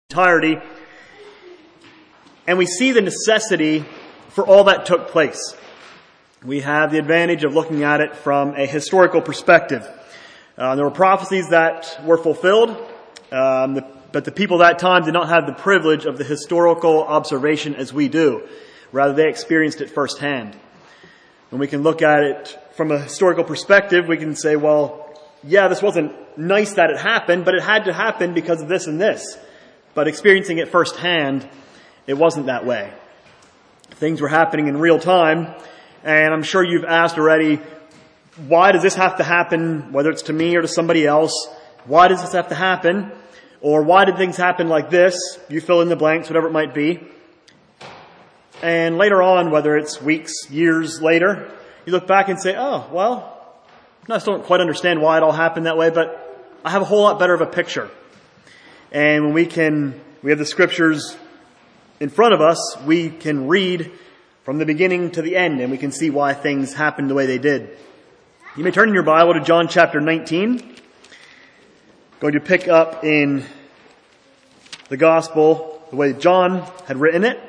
entirety, and we see the necessity for all that took place. We have the advantage of looking at it from a historical perspective. There were prophecies that were fulfilled, but the people at that time did not have the privilege of the historical observation as we do. Rather, they experienced it firsthand. When we can look at it from a historical perspective, we can say, well, yeah, this wasn't nice that it happened, but it had to happen because of this and this. But experiencing it firsthand, it wasn't that way. Things were happening in real time, and I'm sure you've asked already, why does this have to happen, whether it's to me or to somebody else? Why does this have to happen? Or why did things happen like this? You fill in the blanks, whatever it might be. And later on, whether it's weeks, years later, you look back and say, oh, well, I still don't quite understand why it all happened that way, but I have a whole lot better of a picture. And when we have the scriptures in front of us, we can read from the beginning to the end, and we can see why things happened the way they did. You may turn in your Bible to John chapter 19. Going to pick up in the gospel the way John had written it.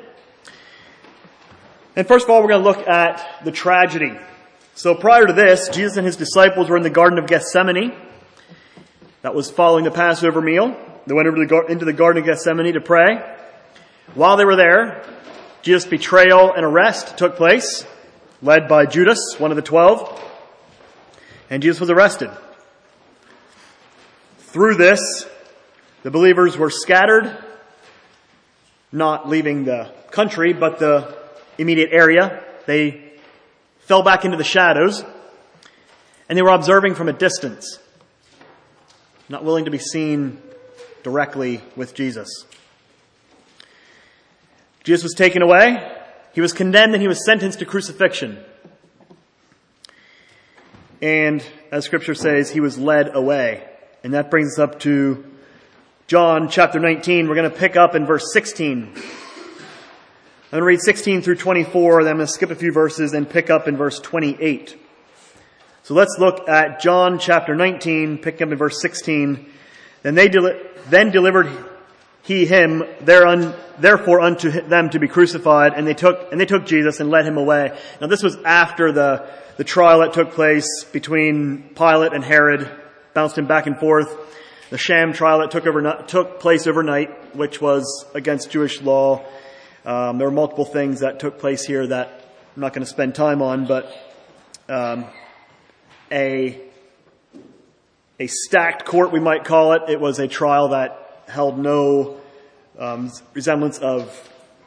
And first of all, we're going to look at the tragedy. So prior to this, Jesus and his disciples were in the Garden of Gethsemane. That was following the Passover meal. They went into the Garden of Gethsemane to pray. While they were there, Jesus' betrayal and arrest took place, led by Judas, one of the 12. And Jesus was arrested. Through this, the believers were scattered, not leaving the country, but the immediate area. They fell back into the shadows, and they were observing from a distance, not willing to be seen directly with Jesus. Jesus was taken away. He was condemned and he was sentenced to crucifixion. And as Scripture says, he was led away. And that brings us up to John chapter 19. We're going to pick up in verse 16. I'm going to read 16 through 24, then I'm going to skip a few verses and pick up in verse 28. So let's look at John chapter 19, picking up in verse 16. Then delivered he him therefore unto them to be crucified, and they took Jesus and led him away. Now this was after the trial that took place between Pilate and Herod, bounced him back and forth. The sham trial that took place overnight, which was against Jewish law. There were multiple things that took place here that I'm not going to spend time on, but a stacked court, we might call it. It was a trial that held no resemblance of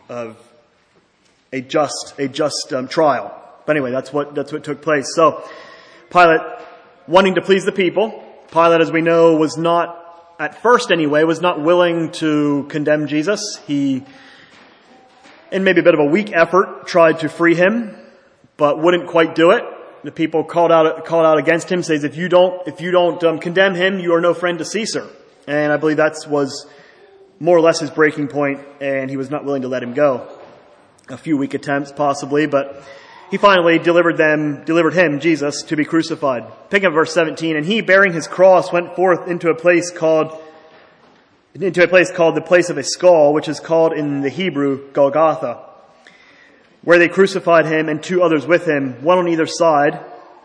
a just trial. But anyway, that's what took place. So Pilate, wanting to please the people, Pilate, as we know, was not, at first anyway, was not willing to condemn Jesus. He, in maybe a bit of a weak effort, tried to free him, but wouldn't quite do it. The people called out against him, says, if you don't condemn him, you are no friend to Caesar. And I believe that was more or less his breaking point, and he was not willing to let him go. A few weak attempts, possibly, but he finally delivered him, Jesus, to be crucified. Picking up verse 17, and he, bearing his cross, went forth into a place called the place of a skull, which is called in the Hebrew Golgotha, where they crucified him and two others with him, one on either side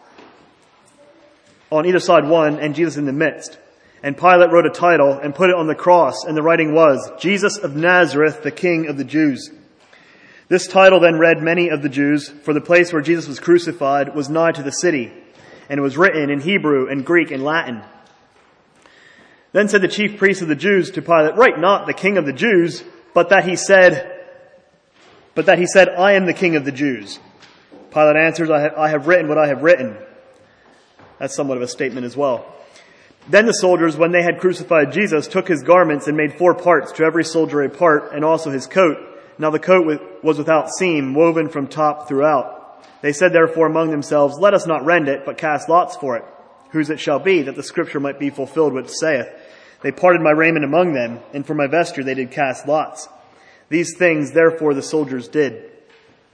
one, and Jesus in the midst. And Pilate wrote a title and put it on the cross, and the writing was, Jesus of Nazareth, the King of the Jews. This title then read many of the Jews, for the place where Jesus was crucified was nigh to the city, and it was written in Hebrew and Greek and Latin. Then said the chief priests of the Jews to Pilate, write not the King of the Jews, but that he said, I am the King of the Jews. Pilate answers, I have written what I have written. That's somewhat of a statement as well. Then the soldiers, when they had crucified Jesus, took his garments and made 4 parts, to every soldier a part, and also his coat. Now the coat was without seam, woven from top throughout. They said therefore among themselves, let us not rend it, but cast lots for it, whose it shall be, that the scripture might be fulfilled which saith, they parted my raiment among them, and for my vesture they did cast lots. These things therefore the soldiers did.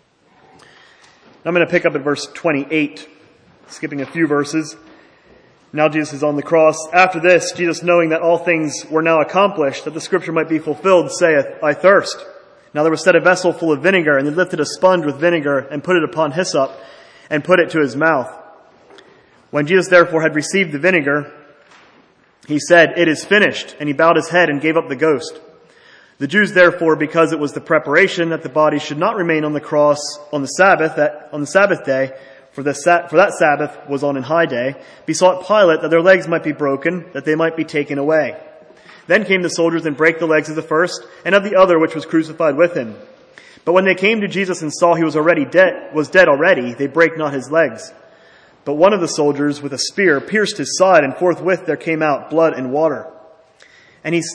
I'm going to pick up at verse 28, skipping a few verses. Now Jesus is on the cross. After this, Jesus, knowing that all things were now accomplished, that the scripture might be fulfilled, saith, I thirst. Now there was set a vessel full of vinegar, and they lifted a sponge with vinegar, and put it upon hyssop, and put it to his mouth. When Jesus therefore had received the vinegar, he said, It is finished. And he bowed his head and gave up the ghost. The Jews therefore, because it was the preparation that the body should not remain on the cross on the Sabbath day, for that Sabbath was on an high day, besought Pilate that their legs might be broken, that they might be taken away. Then came the soldiers and brake the legs of the first and of the other which was crucified with him. But when they came to Jesus and saw he was dead already, they brake not his legs. But one of the soldiers with a spear pierced his side, and forthwith there came out blood and water. And he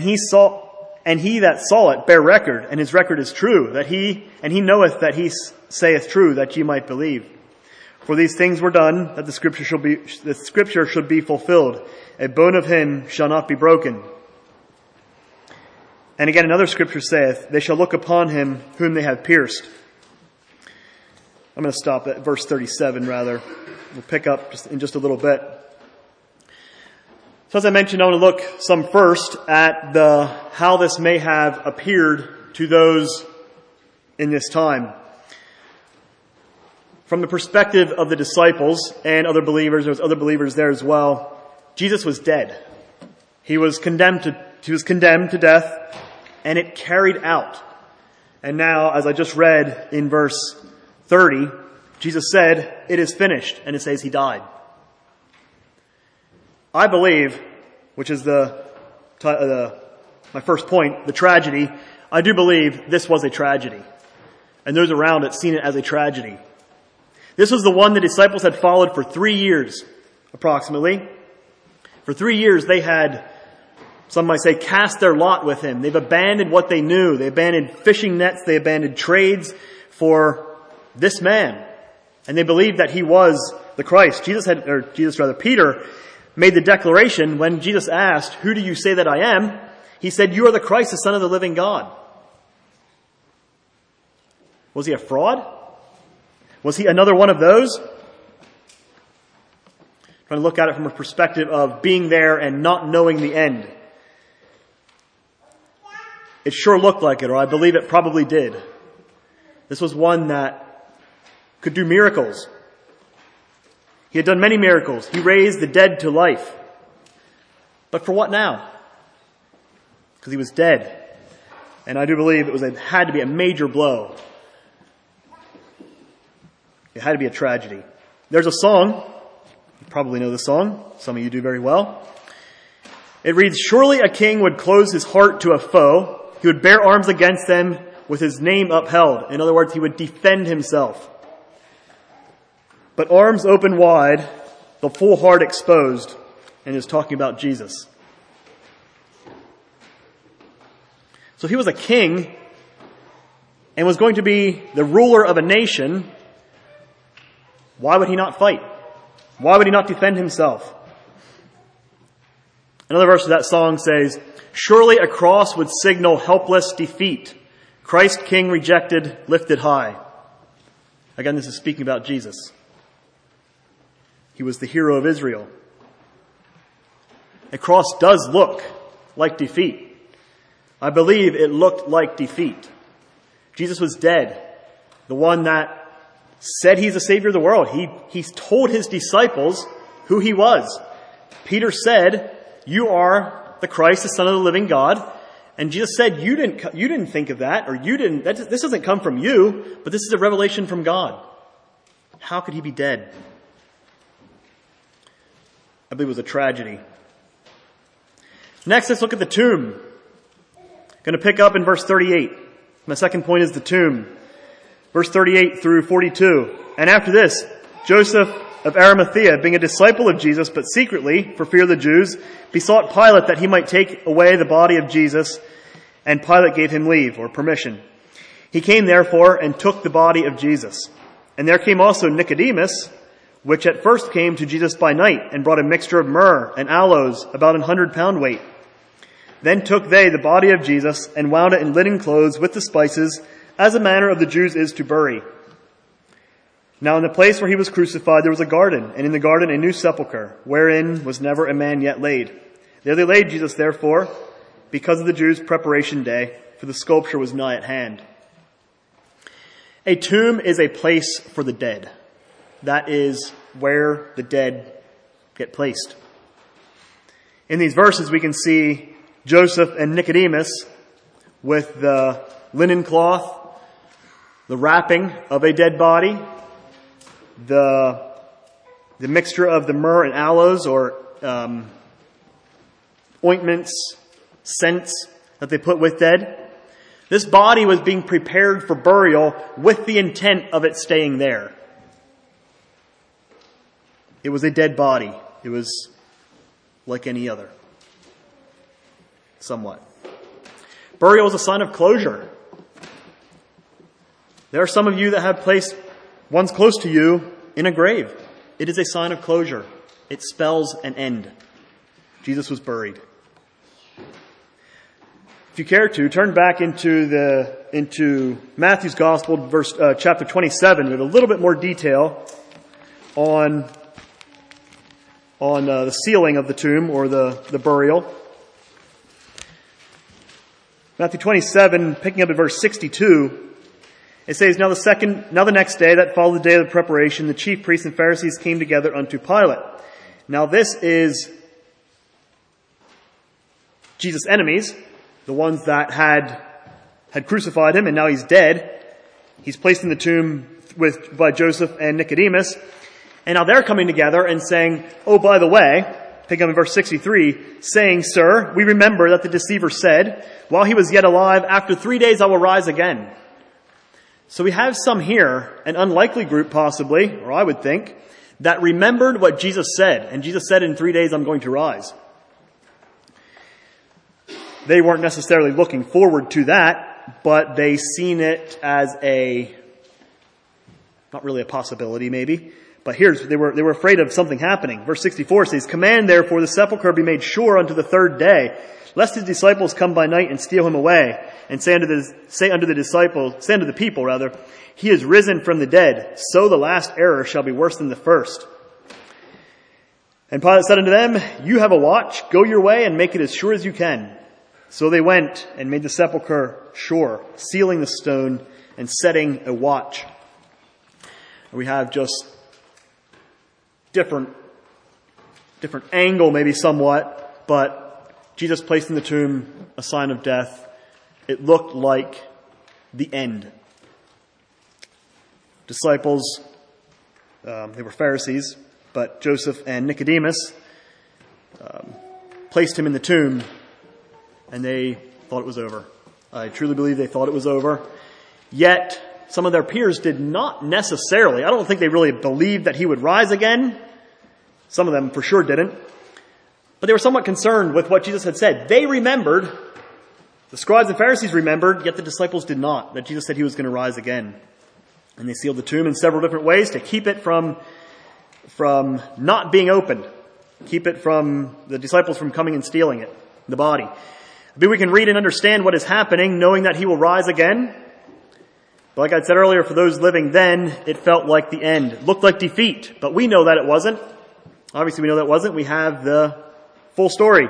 that saw it bare record, and his record is true, that he knoweth that he saith true, that ye might believe. For these things were done, that the scripture should be fulfilled. A bone of him shall not be broken. And again another scripture saith, They shall look upon him whom they have pierced. I'm going to stop at verse 37 rather. We'll pick up in just a little bit. So as I mentioned, I want to look some first at how this may have appeared to those in this time. From the perspective of the disciples and other believers, there was other believers there as well, Jesus was dead. He was condemned to death, and it carried out. And now, as I just read in verse 30, Jesus said, It is finished, and it says he died. I believe, which is my first point, the tragedy, I do believe this was a tragedy. And those around it seen it as a tragedy. This was the one the disciples had followed for 3 years, approximately. For 3 years they had, some might say, cast their lot with him. They've abandoned what they knew. They abandoned fishing nets. They abandoned trades for this man. And they believed that he was the Christ. Peter made the declaration when Jesus asked, Who do you say that I am? He said, You are the Christ, the Son of the living God. Was he a fraud? Was he another one of those? Trying to look at it from a perspective of being there and not knowing the end. It sure looked like it, or I believe it probably did. This was one that could do miracles. He had done many miracles. He raised the dead to life. But for what now? Because he was dead. And I do believe it had to be a major blow. It had to be a tragedy. There's a song. You probably know the song. Some of you do very well. It reads, Surely a king would close his heart to a foe. He would bear arms against them with his name upheld. In other words, he would defend himself. But arms open wide, the full heart exposed, and is talking about Jesus. So if he was a king and was going to be the ruler of a nation, why would he not fight? Why would he not defend himself? Another verse of that song says, Surely a cross would signal helpless defeat. Christ King rejected, lifted high. Again, this is speaking about Jesus. He was the hero of Israel. A cross does look like defeat. I believe it looked like defeat. Jesus was dead. The one that said he's the Savior of the world. He told his disciples who he was. Peter said, You are the Christ, the Son of the living God. And Jesus said, You didn't think of that, or this doesn't come from you, but this is a revelation from God. How could he be dead? I believe it was a tragedy. Next, let's look at the tomb. Going to pick up in verse 38. My second point is the tomb. Verse 38 through 42. And after this, Joseph of Arimathea, being a disciple of Jesus, but secretly, for fear of the Jews, besought Pilate that he might take away the body of Jesus, and Pilate gave him leave, or permission. He came therefore and took the body of Jesus. And there came also Nicodemus, which at first came to Jesus by night, and brought a mixture of myrrh and aloes, about 100 pound weight. Then took they the body of Jesus, and wound it in linen clothes with the spices, as the manner of the Jews is to bury. Now in the place where he was crucified there was a garden, and in the garden a new sepulchre, wherein was never a man yet laid. There they laid Jesus, therefore, because of the Jews' preparation day, for the sepulchre was nigh at hand. A tomb is a place for the dead. That is where the dead get placed. In these verses we can see Joseph and Nicodemus with the linen cloth, the wrapping of a dead body, the mixture of the myrrh and aloes or ointments, scents that they put with dead. This body was being prepared for burial with the intent of it staying there. It was a dead body. It was like any other. Somewhat. Burial is a sign of closure. There are some of you that have placed ones close to you in a grave. It is a sign of closure. It spells an end. Jesus was buried. If you care to, turn back into Matthew's Gospel, chapter 27, with a little bit more detail on the sealing of the tomb or the burial. Matthew 27, picking up at verse 62, it says, Now the next day that followed the day of the preparation, the chief priests and Pharisees came together unto Pilate. Now this is Jesus' enemies, the ones that had crucified him, and now he's dead. He's placed in the tomb by Joseph and Nicodemus. And now they're coming together and saying, oh, by the way, pick up in verse 63, saying, Sir, we remember that the deceiver said, while he was yet alive, after 3 days I will rise again. So we have some here, an unlikely group possibly, or I would think, that remembered what Jesus said. And Jesus said, in 3 days I'm going to rise. They weren't necessarily looking forward to that, but they seen it as not really a possibility maybe, but they were afraid of something happening. Verse 64 says, Command therefore the sepulchre be made sure unto the 3rd day, lest his disciples come by night and steal him away, and say unto the people, he is risen from the dead, so the last error shall be worse than the first. And Pilate said unto them, You have a watch, go your way and make it as sure as you can. So they went and made the sepulchre sure, sealing the stone and setting a watch. We have just different angle maybe somewhat, but Jesus placed in the tomb a sign of death. It looked like the end. Disciples, they were Pharisees, but Joseph and Nicodemus placed him in the tomb, and they thought it was over. I truly believe they thought it was over. Yet, some of their peers did not necessarily. I don't think they really believed that he would rise again. Some of them for sure didn't. But they were somewhat concerned with what Jesus had said. They remembered, the scribes and Pharisees remembered, yet the disciples did not, that Jesus said he was going to rise again. And they sealed the tomb in several different ways to keep it from not being opened. Keep it from the disciples from coming and stealing it, the body. Maybe we can read and understand what is happening, knowing that he will rise again. But like I said earlier, for those living then, it felt like the end. It looked like defeat, but we know that it wasn't. Obviously we know that it wasn't. We have the full story.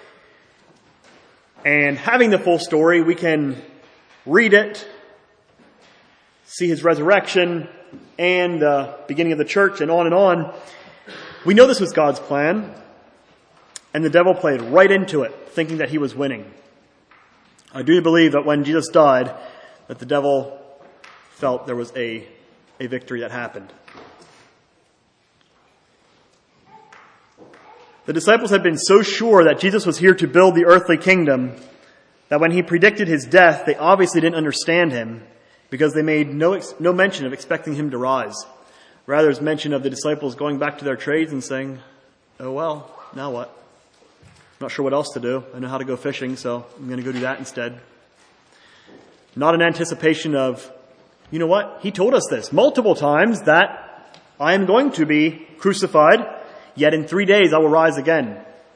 And having the full story, we can read it, see his resurrection, and the beginning of the church, and on and on. We know this was God's plan, and the devil played right into it, thinking that he was winning. I do believe that when Jesus died, that the devil felt there was a victory that happened. The disciples had been so sure that Jesus was here to build the earthly kingdom that when he predicted his death, they obviously didn't understand him because they made no mention of expecting him to rise. Rather, there's mention of the disciples going back to their trades and saying, oh well, now what? I'm not sure what else to do. I know how to go fishing, so I'm going to go do that instead. Not an anticipation of, you know what? He told us this multiple times that I am going to be crucified, yet in 3 days I will rise again.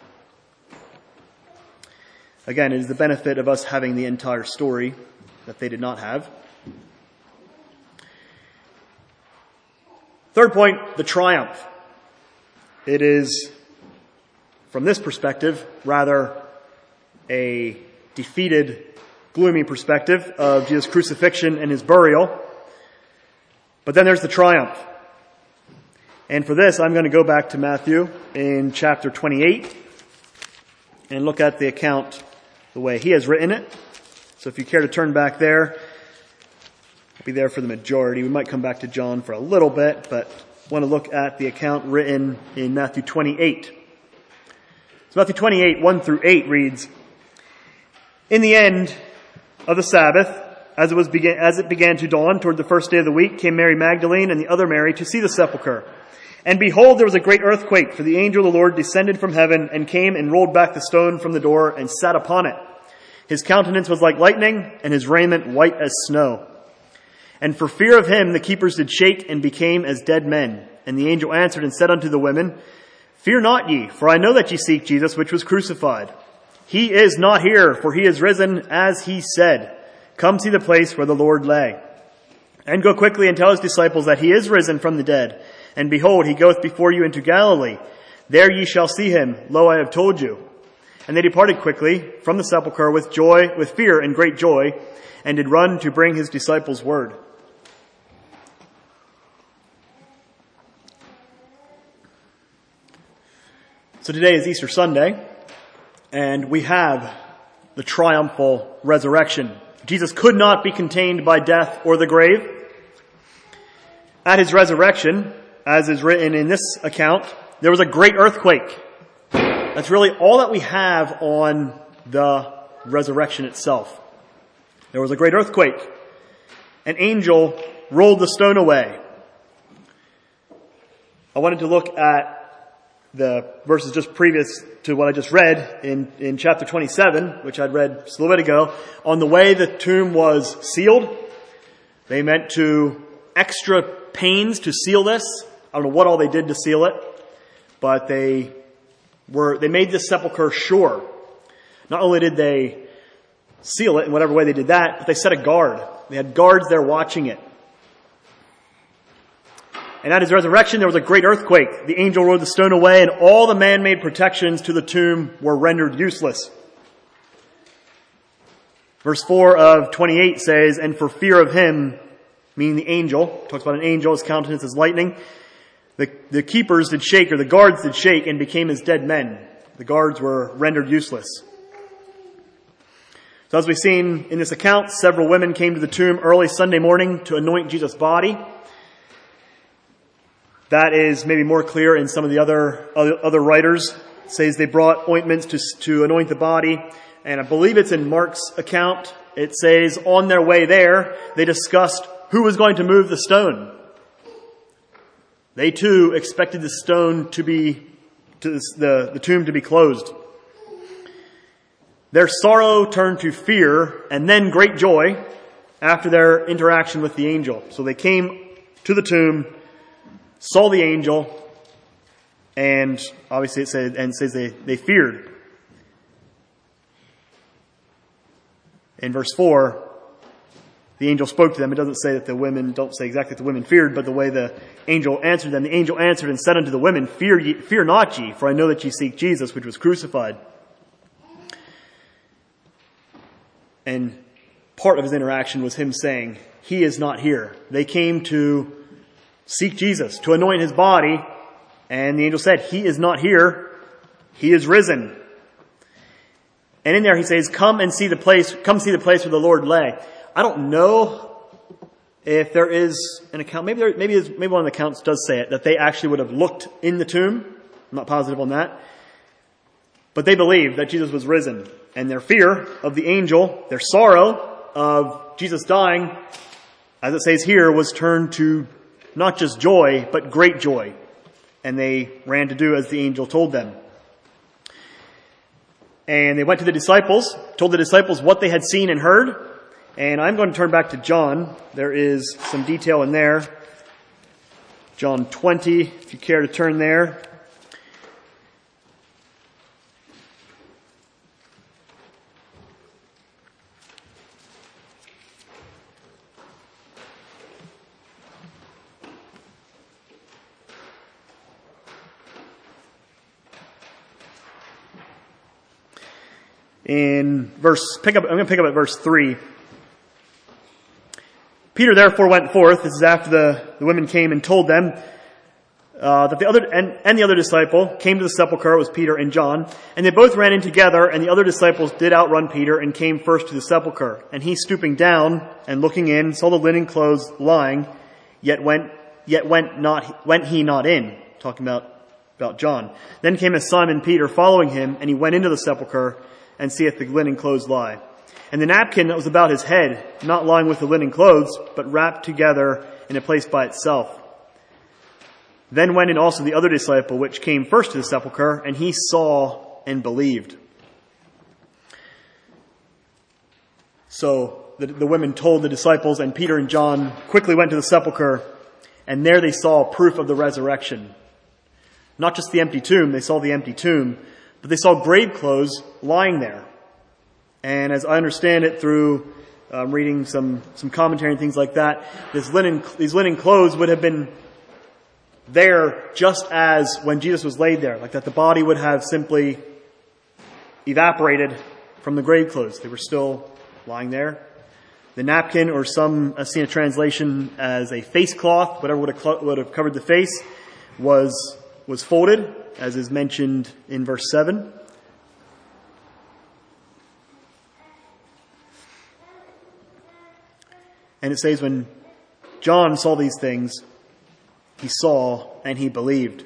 Again, it is the benefit of us having the entire story that they did not have. Third point, the triumph. It is, from this perspective, rather a defeated, gloomy perspective of Jesus' crucifixion and his burial. But then there's the triumph. And for this, I'm going to go back to Matthew in chapter 28 and look at the account the way he has written it. So if you care to turn back there, I'll be there for the majority. We might come back to John for a little bit, but I want to look at the account written in Matthew 28. So Matthew 28, 1 through 8 reads, "In the end of the Sabbath, as it began to dawn toward the first day of the week, came Mary Magdalene and the other Mary to see the sepulchre. And behold, there was a great earthquake, for the angel of the Lord descended from heaven and came and rolled back the stone from the door and sat upon it. His countenance was like lightning, and his raiment white as snow. And for fear of him, the keepers did shake and became as dead men. And the angel answered and said unto the women, Fear not ye, for I know that ye seek Jesus, which was crucified. He is not here, for he is risen, as he said. Come see the place where the Lord lay. And go quickly and tell his disciples that he is risen from the dead. And behold, he goeth before you into Galilee. There ye shall see him. Lo, I have told you. And they departed quickly from the sepulchre with fear and great joy, and did run to bring his disciples word." So today is Easter Sunday, and we have the triumphal resurrection. Jesus could not be contained by death or the grave. At his resurrection, as is written in this account, there was a great earthquake. That's really all that we have on the resurrection itself. There was a great earthquake. An angel rolled the stone away. I wanted to look at the verses just previous to what I just read in chapter 27, which I'd read just a little bit ago, on the way the tomb was sealed. They meant to extra pains to seal this. I don't know what all they did to seal it, but they made this sepulcher sure. Not only did they seal it in whatever way they did that, but they set a guard. They had guards there watching it. And at his resurrection, there was a great earthquake. The angel rolled the stone away, and all the man-made protections to the tomb were rendered useless. Verse 4 of 28 says, "And for fear of him," meaning the angel, talks about an angel, his countenance is lightning, the keepers did shake, or the guards did shake, and became as dead men. The guards were rendered useless. So as we've seen in this account, several women came to the tomb early Sunday morning to anoint Jesus' body. That is maybe more clear in some of the other writers. It says they brought ointments to anoint the body. And I believe it's in Mark's account. It says on their way there, they discussed who was going to move the stone. They too expected the tomb to be closed. Their sorrow turned to fear and then great joy after their interaction with the angel. So they came to the tomb, saw the angel, and obviously it says they feared. In verse 4, the angel spoke to them. It doesn't say that the women, don't say exactly that the women feared, but the way the angel answered them. The angel answered and said unto the women, Fear not ye, for I know that ye seek Jesus, which was crucified. And part of his interaction was him saying, He is not here. They came to seek Jesus, to anoint his body, and the angel said, He is not here. He is risen. And in there he says, Come see the place where the Lord lay. I don't know if there is an account, maybe one of the accounts does say it, that they actually would have looked in the tomb. I'm not positive on that. But they believed that Jesus was risen. And their fear of the angel, their sorrow of Jesus dying, as it says here, was turned to not just joy, but great joy. And they ran to do as the angel told them. And they went to the disciples, told the disciples what they had seen and heard. And I'm going to turn back to John. There is some detail in there. John 20, if you care to turn there. I'm going to pick up at verse 3. Peter therefore went forth. This is after the women came and told them that the other disciple came to the sepulchre. It was Peter and John, and they both ran in together. And the other disciples did outrun Peter and came first to the sepulchre. And he, stooping down and looking in, saw the linen clothes lying, yet went he not in. Talking about John. Then came Simon Peter following him, and he went into the sepulchre and seeth the linen clothes lie. And the napkin that was about his head, not lying with the linen clothes, but wrapped together in a place by itself. Then went in also the other disciple, which came first to the sepulchre, and he saw and believed. So the women told the disciples, and Peter and John quickly went to the sepulchre, and there they saw proof of the resurrection. Not just the empty tomb, they saw the empty tomb, but they saw grave clothes lying there. And as I understand it through reading some commentary and things like that, these linen clothes would have been there just as when Jesus was laid there, like that the body would have simply evaporated from the grave clothes. They were still lying there. The napkin, or some I've seen a translation as a face cloth, whatever would have covered the face, was folded, as is mentioned in verse 7. And it says, when John saw these things, he saw and he believed.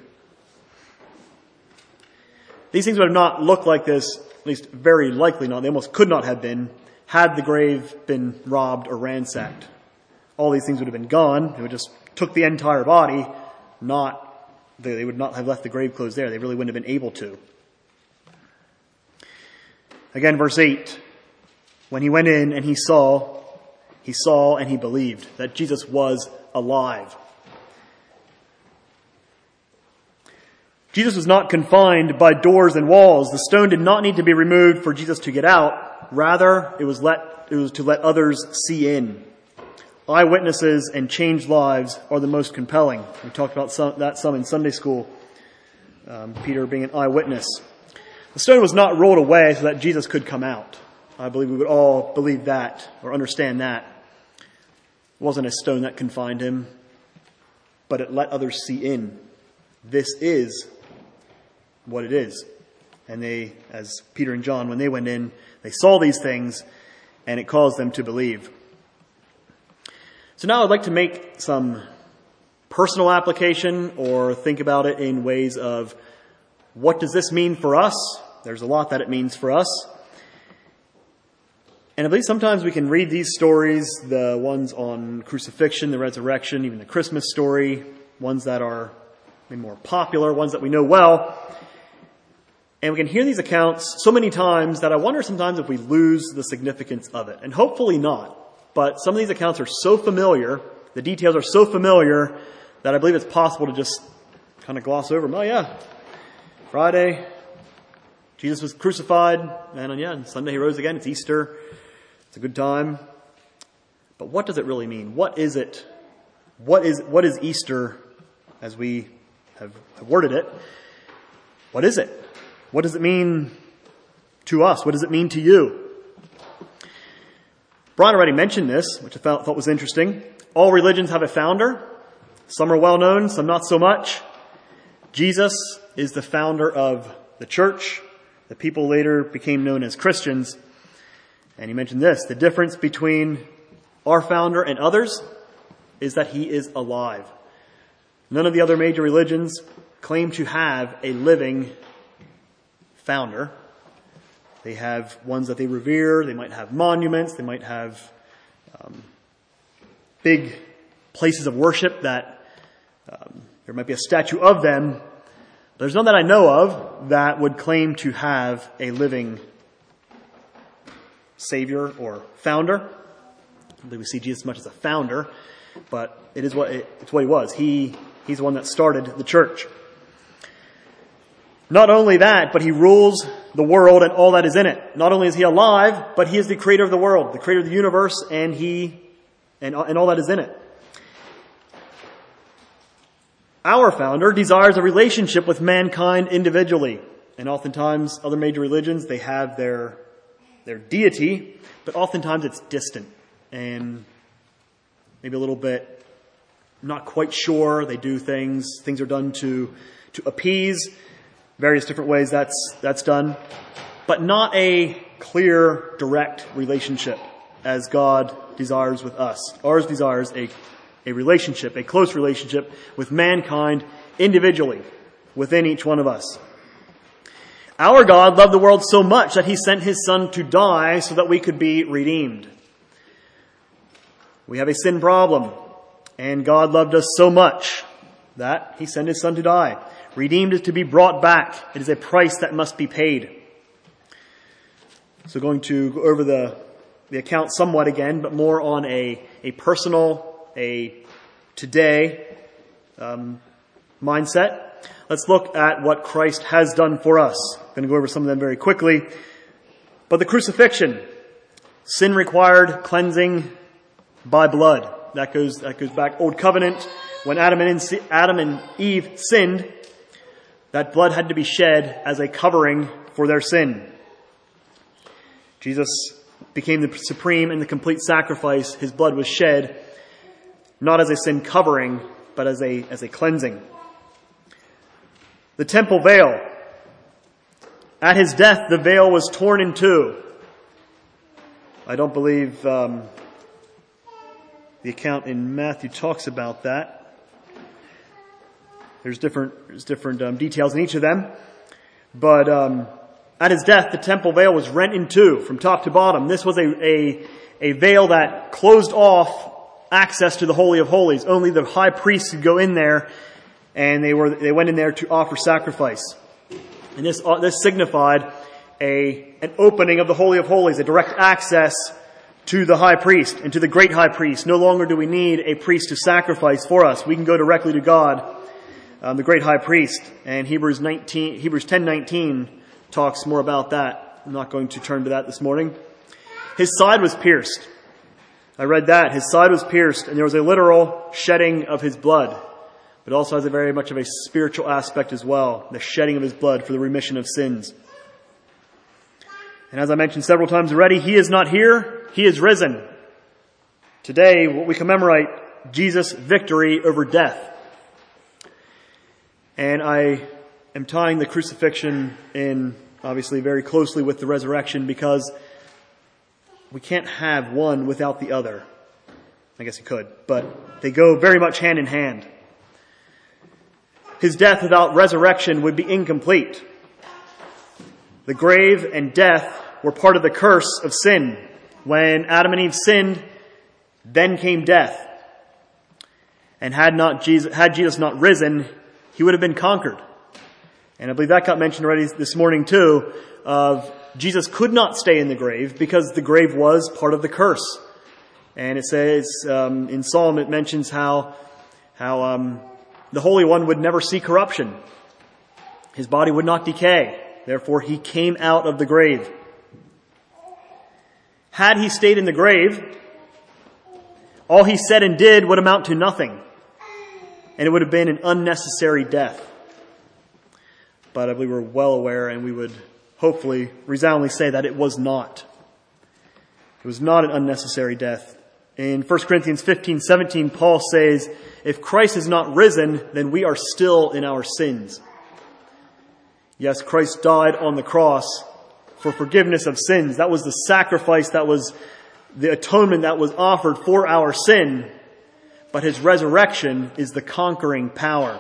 These things would have not looked like this, at least very likely not. They almost could not have been, had the grave been robbed or ransacked. All these things would have been gone. They would just took the entire body, they would not have left the grave clothes there. They really wouldn't have been able to. Again, verse 8. When he went in and he saw and he believed that Jesus was alive. Jesus was not confined by doors and walls. The stone did not need to be removed for Jesus to get out. Rather, it was to let others see in. Eyewitnesses and changed lives are the most compelling. We talked about some in Sunday school. Peter being an eyewitness. The stone was not rolled away so that Jesus could come out. I believe we would all believe that or understand that. It wasn't a stone that confined him, but it let others see in. This is what it is. And they, as Peter and John, when they went in, they saw these things, and it caused them to believe. So now I'd like to make some personal application, or think about it in ways of, what does this mean for us? There's a lot that it means for us. And I believe sometimes we can read these stories, the ones on crucifixion, the resurrection, even the Christmas story, ones that are maybe more popular, ones that we know well. And we can hear these accounts so many times that I wonder sometimes if we lose the significance of it. And hopefully not. But some of these accounts are so familiar, the details are so familiar, that I believe it's possible to just kind of gloss over them. Oh yeah, Friday, Jesus was crucified, and on Sunday he rose again. It's Easter. It's a good time. But what does it really mean? What is it? What is Easter, as we have worded it? What is it? What does it mean to us? What does it mean to you? Brian already mentioned this, which I thought was interesting. All religions have a founder. Some are well known, some not so much. Jesus is the founder of the church. The people later became known as Christians. And he mentioned this: the difference between our founder and others is that he is alive. None of the other major religions claim to have a living founder. They have ones that they revere. They might have monuments. They might have big places of worship that there might be a statue of them. There's none that I know of that would claim to have a living Savior or founder. I believe we see Jesus as much as a founder, but it's what he was. He's the one that started the church. Not only that, but he rules the world and all that is in it. Not only is he alive, but he is the creator of the world, the creator of the universe, and all that is in it. Our founder desires a relationship with mankind individually. And oftentimes, other major religions, they have their their deity, but oftentimes it's distant and maybe a little bit not quite sure. They do things are done to appease, various different ways that's done, but not a clear, direct relationship as God desires with us. Ours desires a relationship, a close relationship with mankind individually within each one of us. Our God loved the world so much that he sent his Son to die so that we could be redeemed. We have a sin problem, and God loved us so much that he sent his Son to die. Redeemed is to be brought back. It is a price that must be paid. So going to go over the account somewhat again, but more on a personal, a today mindset. Let's look at what Christ has done for us. I'm going to go over some of them very quickly. But the crucifixion, sin required cleansing by blood. That goes back Old Covenant. When Adam and Eve sinned, that blood had to be shed as a covering for their sin. Jesus became the supreme and the complete sacrifice. His blood was shed, not as a sin covering, but as a cleansing. The temple veil. At his death, the veil was torn in two. I don't believe the account in Matthew talks about that. There's different details in each of them. But at his death, the temple veil was rent in two from top to bottom. This was a veil that closed off access to the Holy of Holies. Only the high priest could go in there, and they went in there to offer sacrifice. And this signified an opening of the Holy of Holies, a direct access to the high priest and to the great high priest. No longer do we need a priest to sacrifice for us. We can go directly to God, the great high priest. And Hebrews 10:19 talks more about that. I'm not going to turn to that this morning. His side was pierced. I read that. His side was pierced, and there was a literal shedding of his blood. But it also has a very much of a spiritual aspect as well, the shedding of his blood for the remission of sins. And as I mentioned several times already, he is not here, he is risen. Today, what we commemorate, Jesus' victory over death. And I am tying the crucifixion in, obviously, very closely with the resurrection, because we can't have one without the other. I guess you could, but they go very much hand in hand. His death without resurrection would be incomplete. The grave and death were part of the curse of sin. When Adam and Eve sinned, then came death. And had Jesus not risen, he would have been conquered. And I believe that got mentioned already this morning too, of Jesus could not stay in the grave because the grave was part of the curse. And it says, in Psalm, it mentions how the Holy One would never see corruption. His body would not decay. Therefore, he came out of the grave. Had he stayed in the grave, all he said and did would amount to nothing. And it would have been an unnecessary death. But I believe we're well aware, and we would hopefully resoundingly say that it was not. It was not an unnecessary death. In 1 Corinthians 15:17, Paul says, if Christ is not risen, then we are still in our sins. Yes, Christ died on the cross for forgiveness of sins. That was the sacrifice, that was the atonement that was offered for our sin. But his resurrection is the conquering power.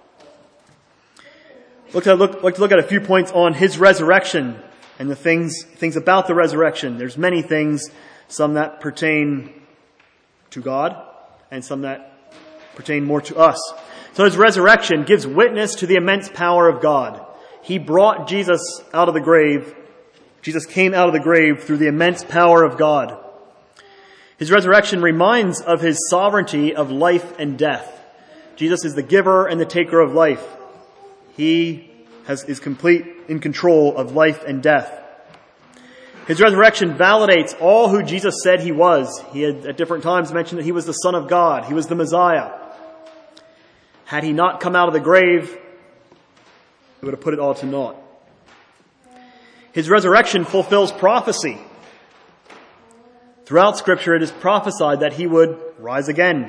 Let's look at a few points on his resurrection and the things about the resurrection. There's many things, some that pertain to God and some that pertain more to us. So his resurrection gives witness to the immense power of God. He brought Jesus out of the grave. Jesus came out of the grave through the immense power of God. His resurrection reminds of his sovereignty of life and death. Jesus is the giver and the taker of life. He is complete in control of life and death. His resurrection validates all who Jesus said he was. He had at different times mentioned that he was the Son of God. He was the Messiah. Had he not come out of the grave, it would have put it all to naught. His resurrection fulfills prophecy. Throughout Scripture, it is prophesied that he would rise again.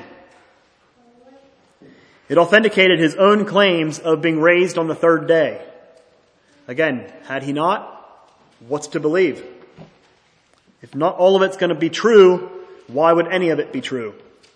It authenticated his own claims of being raised on the third day. Again, had he not, what's to believe? If not all of it's going to be true, why would any of it be true?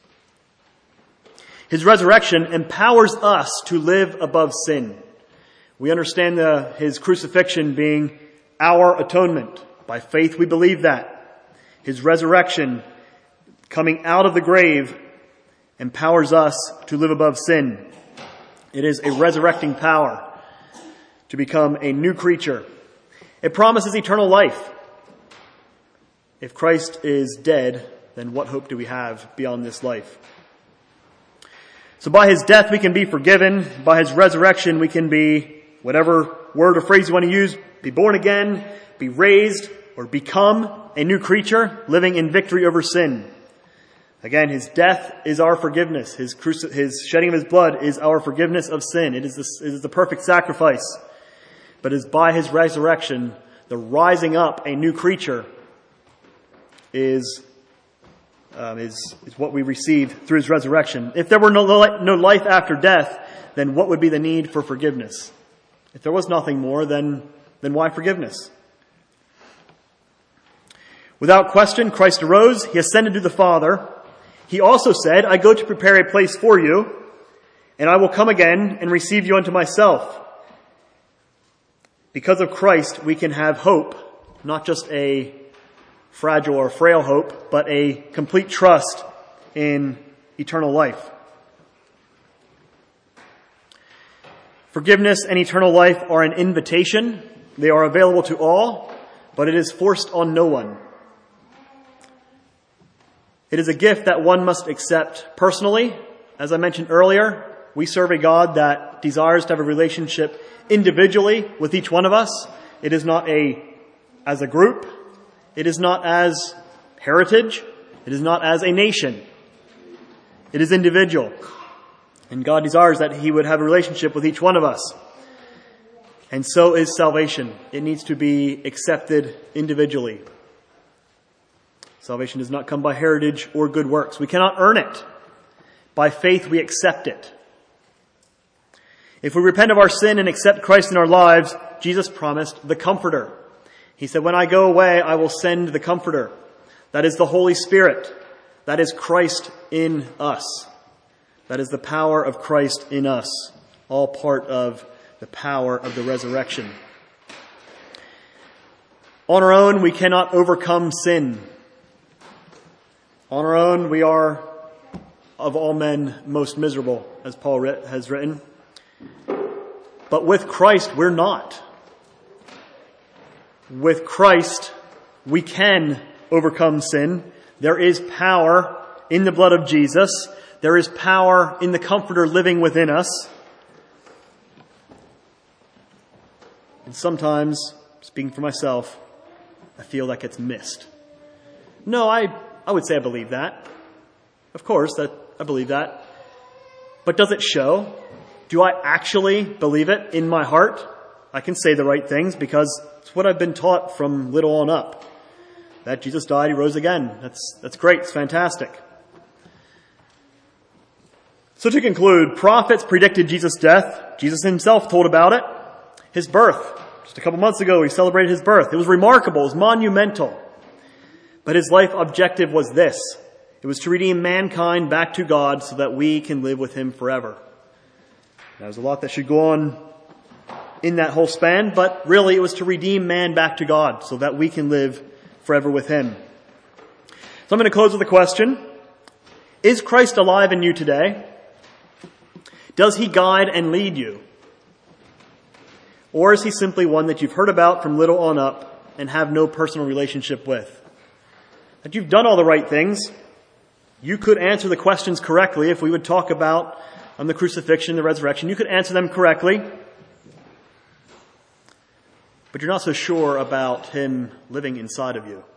His resurrection empowers us to live above sin. We understand his crucifixion being our atonement. By faith we believe that. His resurrection, coming out of the grave, empowers us to live above sin. It is a resurrecting power to become a new creature. It promises eternal life. If Christ is dead, then what hope do we have beyond this life? So by his death we can be forgiven. By his resurrection we can be, whatever word or phrase you want to use, be born again, be raised, or become a new creature, living in victory over sin. Again, his death is our forgiveness. His shedding of his blood is our forgivenness of sin. It is the perfect sacrifice. But it is by his resurrection, the rising up a new creature is what we receive through his resurrection. If there were no life after death, then what would be the need for forgiveness? If there was nothing more, then why forgiveness? Without question, Christ arose. He ascended to the Father. He also said, I go to prepare a place for you, and I will come again and receive you unto myself. Because of Christ, we can have hope, not just a fragile or frail hope, but a complete trust in eternal life. Forgiveness and eternal life are an invitation. They are available to all, but it is forced on no one. It is a gift that one must accept personally. As I mentioned earlier, we serve a God that desires to have a relationship individually with each one of us. It is not as a group. It is not as heritage. It is not as a nation. It is individual. And God desires that he would have a relationship with each one of us. And so is salvation. It needs to be accepted individually. Salvation does not come by heritage or good works. We cannot earn it. By faith, we accept it. If we repent of our sin and accept Christ in our lives, Jesus promised the Comforter. He said, when I go away, I will send the Comforter. That is the Holy Spirit. That is Christ in us. That is the power of Christ in us. All part of the power of the resurrection. On our own, we cannot overcome sin. On our own, we are of all men most miserable, as Paul has written. But with Christ, we're not. With Christ, we can overcome sin. There is power in the blood of Jesus. There is power in the Comforter living within us. And sometimes, speaking for myself, I feel like it's missed. No, I would say I believe that. Of course, I believe that. But does it show? Do I actually believe it in my heart? I can say the right things because it's what I've been taught from little on up. That Jesus died, he rose again. That's great. It's fantastic. So to conclude, prophets predicted Jesus' death. Jesus himself told about it. His birth. Just a couple months ago, we celebrated his birth. It was remarkable. It was monumental. But his life objective was this. It was to redeem mankind back to God so that we can live with him forever. Now, there's a lot that should go on in that whole span, but really it was to redeem man back to God so that we can live forever with him. So I'm going to close with a question. Is Christ alive in you today? Does he guide and lead you? Or is he simply one that you've heard about from little on up and have no personal relationship with? That you've done all the right things. You could answer the questions correctly if we would talk about the crucifixion, the resurrection. You could answer them correctly. But you're not so sure about him living inside of you.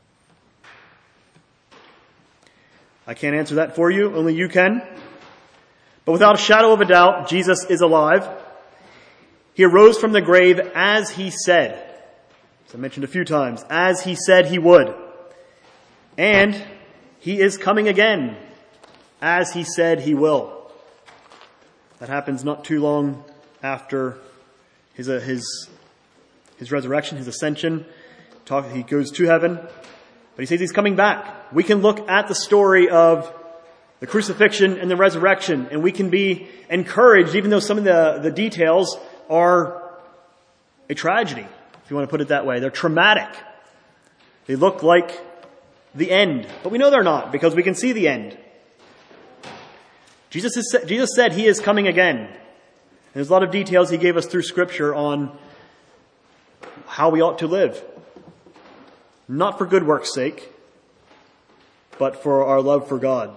I can't answer that for you. Only you can. But without a shadow of a doubt, Jesus is alive. He arose from the grave as he said. As I mentioned a few times, as he said he would. And he is coming again, as he said he will. That happens not too long after his resurrection, his ascension. He goes to heaven, but he says he's coming back. We can look at the story of the crucifixion and the resurrection, and we can be encouraged, even though some of the details are a tragedy, if you want to put it that way. They're traumatic. They look like the end, but we know they're not, because we can see the end. Jesus said he is coming again. And there's a lot of details he gave us through Scripture on how we ought to live. Not for good works' sake, but for our love for God.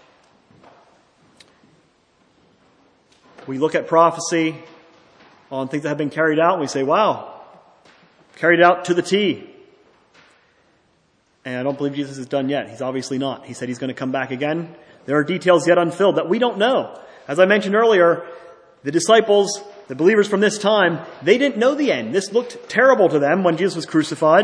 We look at prophecy on things that have been carried out and we say, wow, carried out to the T. And I don't believe Jesus is done yet. He's obviously not. He said he's going to come back again. There are details yet unfilled that we don't know. As I mentioned earlier, the disciples, the believers from this time, they didn't know the end. This looked terrible to them when Jesus was crucified.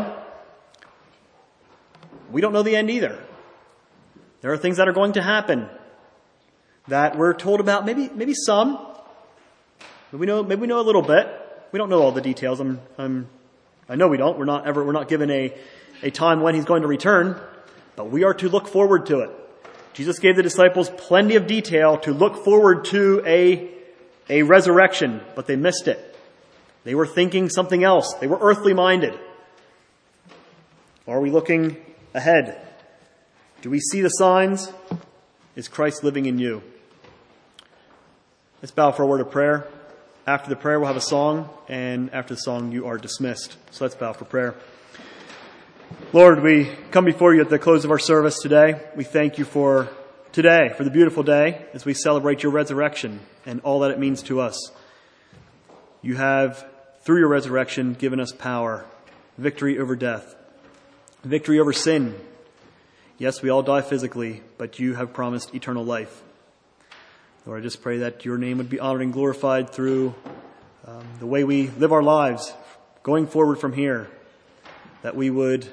We don't know the end either. There are things that are going to happen that we're told about, maybe some. Maybe we know a little bit. We don't know all the details. I know we don't. We're not given a time when he's going to return, but we are to look forward to it. Jesus gave the disciples plenty of detail to look forward to a resurrection, but they missed it. They were thinking something else. They were earthly minded. Are we looking ahead? Do we see the signs? Is Christ living in you? Let's bow for a word of prayer. After the prayer, we'll have a song, and after the song, you are dismissed. So let's bow for prayer. Lord, we come before you at the close of our service today. We thank you for today, for the beautiful day, as we celebrate your resurrection and all that it means to us. You have, through your resurrection, given us power, victory over death, victory over sin. Yes, we all die physically, but you have promised eternal life. Lord, I just pray that your name would be honored and glorified through the way we live our lives going forward from here, that we would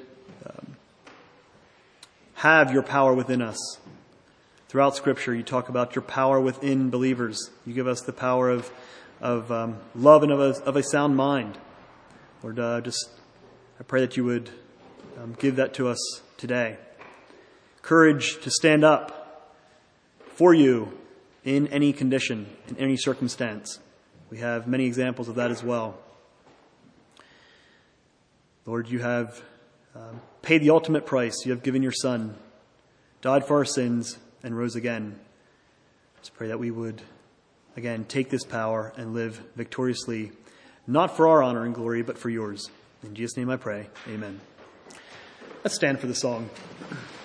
have your power within us. Throughout Scripture, you talk about your power within believers. You give us the power of love and of a sound mind. Lord, I pray that you would give that to us today. Courage to stand up for you in any condition, in any circumstance. We have many examples of that as well. Lord, you have paid the ultimate price. You have given your Son, died for our sins, and rose again. Just pray that we would, again, take this power and live victoriously, not for our honor and glory, but for yours. In Jesus' name I pray, amen. Let's stand for the song.